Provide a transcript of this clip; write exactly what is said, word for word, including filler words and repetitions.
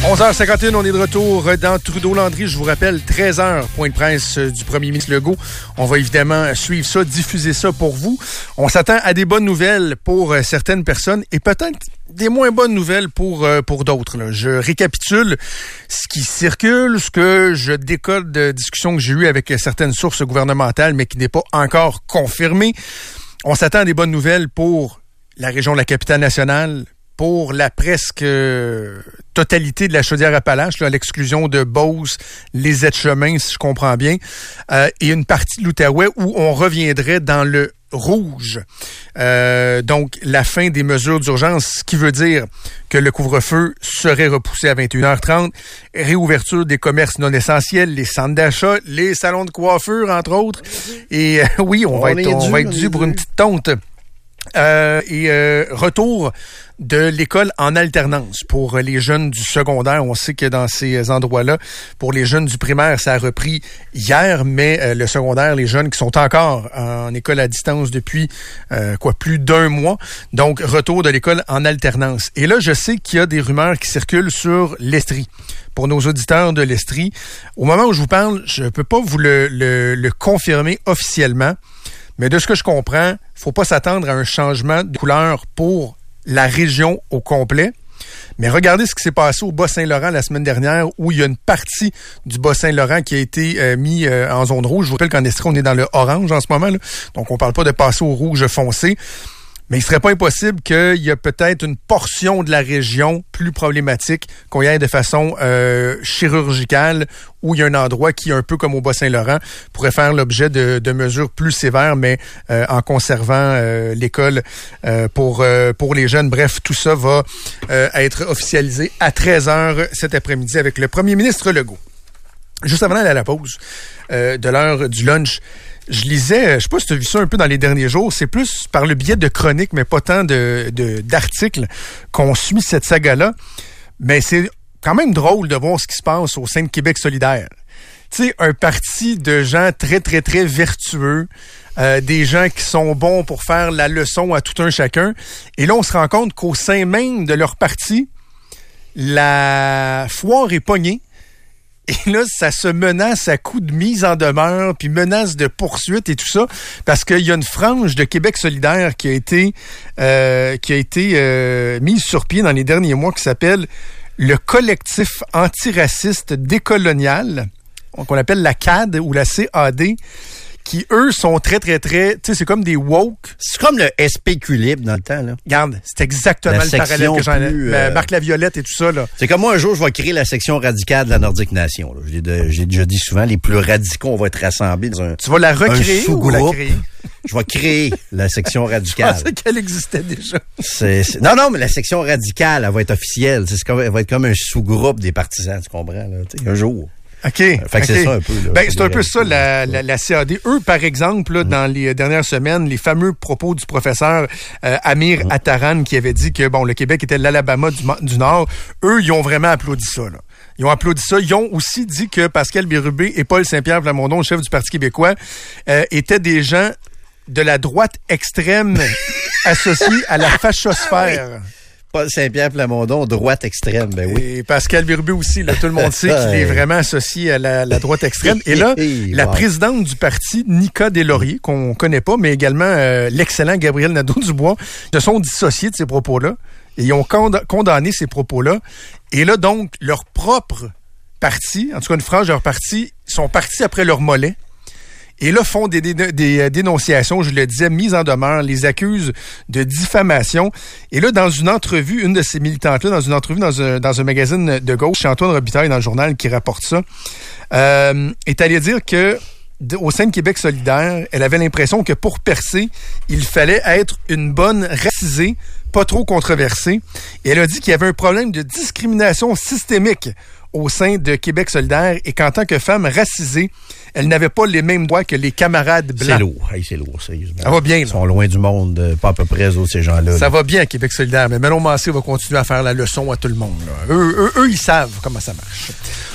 onze heures cinquante et un, on est de retour dans Trudeau-Landry. Je vous rappelle, treize heures, point de presse du premier ministre Legault. On va évidemment suivre ça, diffuser ça pour vous. On s'attend à des bonnes nouvelles pour certaines personnes et peut-être des moins bonnes nouvelles pour pour d'autres. Là. Je récapitule ce qui circule, ce que je décode de discussions que j'ai eues avec certaines sources gouvernementales, mais qui n'est pas encore confirmé. On s'attend à des bonnes nouvelles pour la région de la Capitale-Nationale, pour la presque euh, totalité de la Chaudière-Appalaches, là, à l'exclusion de Beauce, les aides-chemins, si je comprends bien, euh, et une partie de l'Outaouais où on reviendrait dans le rouge. Euh, donc, la fin des mesures d'urgence, ce qui veut dire que le couvre-feu serait repoussé à vingt et une heures trente, réouverture des commerces non essentiels, les centres d'achat, les salons de coiffure, entre autres. Et euh, oui, on, on va être, on dû, va être dû pour une petite tonte. Euh, et euh, retour de l'école en alternance pour les jeunes du secondaire. On sait que dans ces endroits-là, pour les jeunes du primaire, ça a repris hier, mais euh, le secondaire, les jeunes qui sont encore en école à distance depuis euh, quoi plus d'un mois. Donc, retour de l'école en alternance. Et là, je sais qu'il y a des rumeurs qui circulent sur l'Estrie. Pour nos auditeurs de l'Estrie, au moment où je vous parle, je peux pas vous le, le, le confirmer officiellement. Mais de ce que je comprends, faut pas s'attendre à un changement de couleur pour la région au complet. Mais regardez ce qui s'est passé au Bas-Saint-Laurent la semaine dernière, où il y a une partie du Bas-Saint-Laurent qui a été euh, mis euh, en zone rouge. Je vous rappelle qu'en Estrie, on est dans le orange en ce moment, là. Donc, on parle pas de passer au rouge foncé. Mais il serait pas impossible qu'il y ait peut-être une portion de la région plus problématique, qu'on y aille de façon euh, chirurgicale, où il y a un endroit qui, un peu comme au Bas-Saint-Laurent, pourrait faire l'objet de, de mesures plus sévères, mais euh, en conservant euh, l'école euh, pour euh, pour les jeunes. Bref, tout ça va euh, être officialisé à treize heures cet après-midi avec le premier ministre Legault. Juste avant d'aller à la pause euh, de l'heure du lunch, je lisais, je sais pas si tu as vu ça un peu dans les derniers jours, c'est plus par le biais de chroniques, mais pas tant de, de d'articles qu'on suit cette saga-là. Mais c'est quand même drôle de voir ce qui se passe au sein de Québec solidaire. Tu sais, un parti de gens très, très, très vertueux, euh, des gens qui sont bons pour faire la leçon à tout un chacun. Et là, on se rend compte qu'au sein même de leur parti, la foire est pognée. Et là, ça se menace à coups de mise en demeure, puis menace de poursuite et tout ça, parce qu'il y a une frange de Québec solidaire qui a été euh, qui a été euh, mise sur pied dans les derniers mois, qui s'appelle le collectif antiraciste décolonial, qu'on appelle la C A D ou la C A D, qui, eux, sont très, très, très... Tu sais, c'est comme des woke. C'est comme le S P Q Libre dans le temps, là. Regarde, c'est exactement la le parallèle que j'en ai. Euh... Marc Laviolette et tout ça, là. C'est comme moi, un jour, je vais créer la section radicale de la Nordique Nation. Là. J'ai, de, j'ai déjà dit souvent, les plus radicaux, on va être rassemblés dans un Tu vas la recréer ou la créer? Je vais créer la section radicale. Je pensais qu'elle existait déjà. C'est, c'est... Non, non, mais la section radicale, elle va être officielle. C'est comme, elle va être comme un sous-groupe des partisans, tu comprends, là. T'sais, un jour. OK. Fait que okay. c'est ça un peu. Là, ben, c'est un peu ça, la, la, la C A D. Eux, par exemple, là, mmh. dans les dernières semaines, les fameux propos du professeur euh, Amir mmh. Attaran qui avait dit que bon, le Québec était l'Alabama du, du Nord, eux, ils ont vraiment applaudi ça. Là. Ils ont applaudi ça. Ils ont aussi dit que Pascal Bérubé et Paul Saint-Pierre Plamondon, le chef du Parti québécois, euh, étaient des gens de la droite extrême associés à la fachosphère. Ah oui. Paul Saint-Pierre Plamondon, droite extrême, ben oui. Et Pascal Bérubé aussi, là, tout le monde sait qu'il est vraiment associé à la, la droite extrême. Et là, la wow. présidente du parti, Nika Deslauriers, qu'on connaît pas, mais également euh, l'excellent Gabriel Nadeau-Dubois, se sont dissociés de ces propos-là. Et ils ont cond- condamné ces propos-là. Et là, donc, leur propre parti, en tout cas une frange de leur parti, sont partis après leur mollet. Et là, font des, des, des dénonciations, je le disais, mise en demeure, les accusent de diffamation. Et là, dans une entrevue, une de ces militantes-là, dans une entrevue dans un, dans un magazine de gauche, Antoine Robitaille, dans le journal, qui rapporte ça, euh, est allé dire que au sein de Québec solidaire, elle avait l'impression que pour percer, il fallait être une bonne racisée, pas trop controversée. Et elle a dit qu'il y avait un problème de discrimination systémique au sein de Québec solidaire et qu'en tant que femme racisée, elle n'avait pas les mêmes droits que les camarades blancs. C'est lourd, hey, c'est lourd, sérieusement. Ça va bien. Là. Ils sont loin du monde, euh, pas à peu près, eux, ces gens-là. Ça là. va bien à Québec solidaire, mais Manon Massé va continuer à faire la leçon à tout le monde. Là. Eux, eux, eux, ils savent comment ça marche.